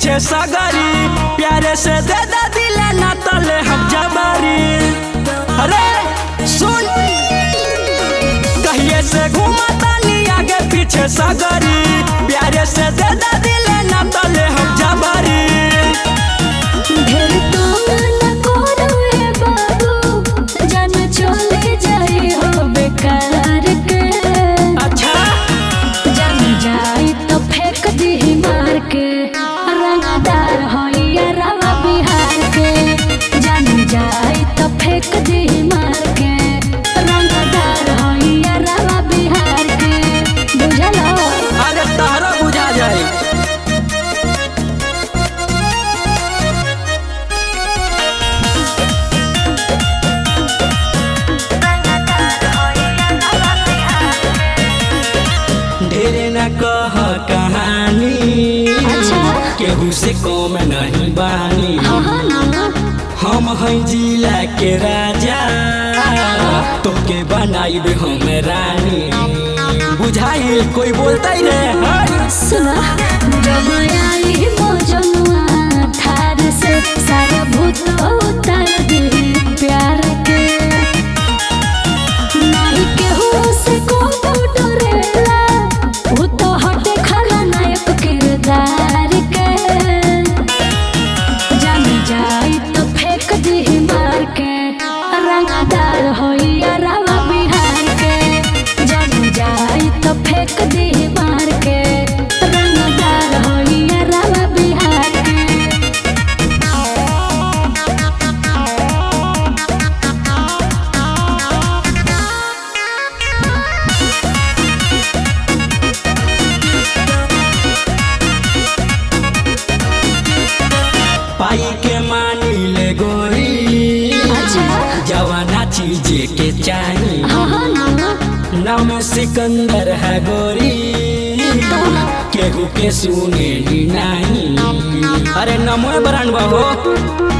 पीछे सगरी, प्यारे से दे दे दिले ना तले हम जबरी। अरे सुन, कहिए से घूमता नी आगे पीछे सगरी, प्यारे से दे दे दिले ना तले हम जबरी। ढेरे न कह कहानी, केहू से कम नहीं बानी। हम हैं जिला के राजा, तो के बनाई हम रानी। बुझाई कोई बोलता ही रे। सुना जब आई मौजनुआ थार से सारा भूत उतार दे प्यार के। नहीं केहू से को डरेला, वो तो हटे खलनायक किरदार के। जान जाई तो फेंक दी मार के, रंगदार होइया रावा बिहार के। जान जाई तो फेंक दी मार के, रंगदार होइया रावा बिहार के। पाई के मानी ले गोरी, जवाना चीज के चाहिए। नाम सिकंदर है गोरी, केहू के सुने ही नहीं। अरे नमो बरन बाबू।